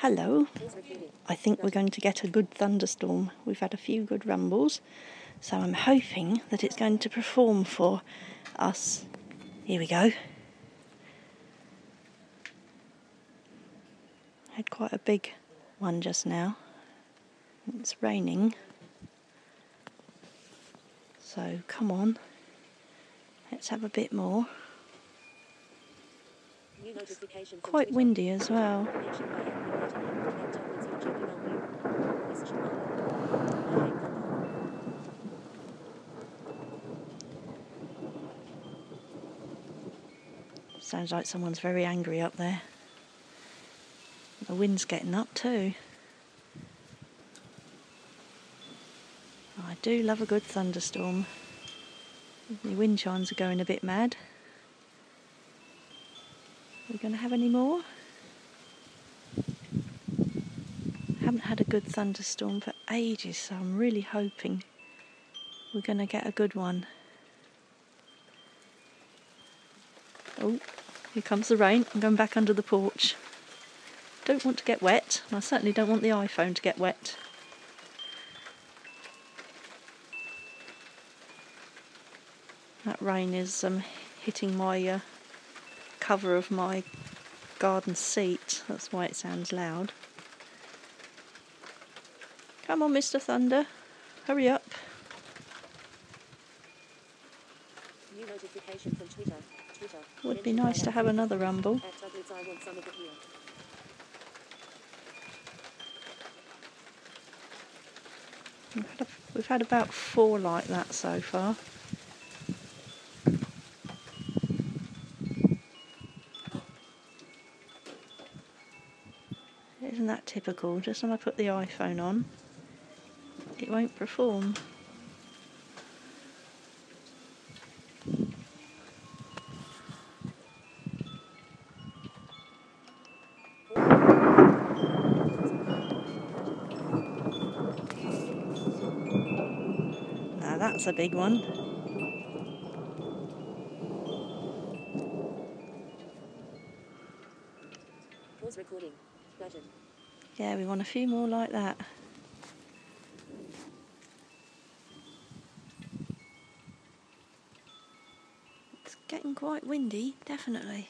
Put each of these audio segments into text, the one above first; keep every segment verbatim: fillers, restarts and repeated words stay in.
Hello. I think we're going to get a good thunderstorm. We've had a few good rumbles, so I'm hoping that it's going to perform for us. Here we go. Had quite a big one just now. It's raining, so come on, let's have a bit more. It's quite windy as well. Sounds like someone's very angry up there. The wind's getting up too. I do love a good thunderstorm. The wind chimes are going a bit mad. Are we going to have any more? Haven't had a good thunderstorm for ages, so I'm really hoping we're going to get a good one. Oh, here comes the rain. I'm going back under the porch. Don't want to get wet, and I certainly don't want the iPhone to get wet. That rain is um, hitting my uh, cover of my garden seat. That's why it sounds loud. Come on, Mister Thunder. Hurry up. New notification from Twitter. Twitter. Would be nice to have another rumble. We've had, a, we've had about four like that so far. Isn't that typical? Just when I put the iPhone on, it won't perform. Now that's a big one. Pause recording button. Yeah, we want a few more like that. It's getting quite windy, definitely.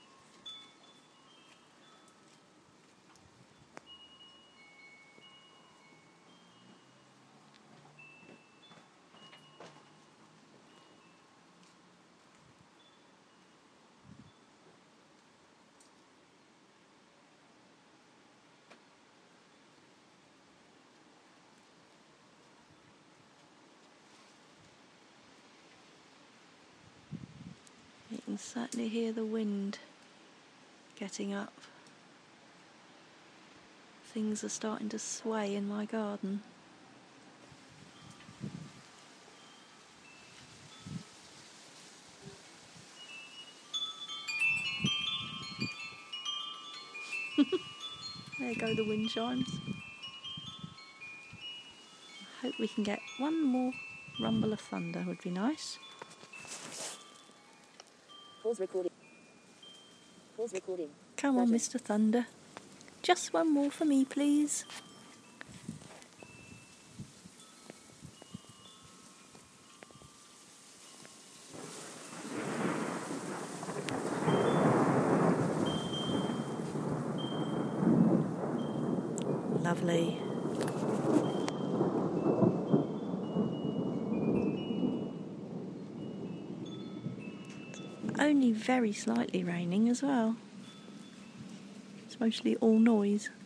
You can certainly hear the wind getting up. Things are starting to sway in my garden. There go the wind chimes. I hope we can get one more rumble of thunder, would be nice. Pause recording. Pause recording. Come on, Mister Thunder. Just one more for me, please. Lovely. Only very slightly raining as well. It's mostly all noise.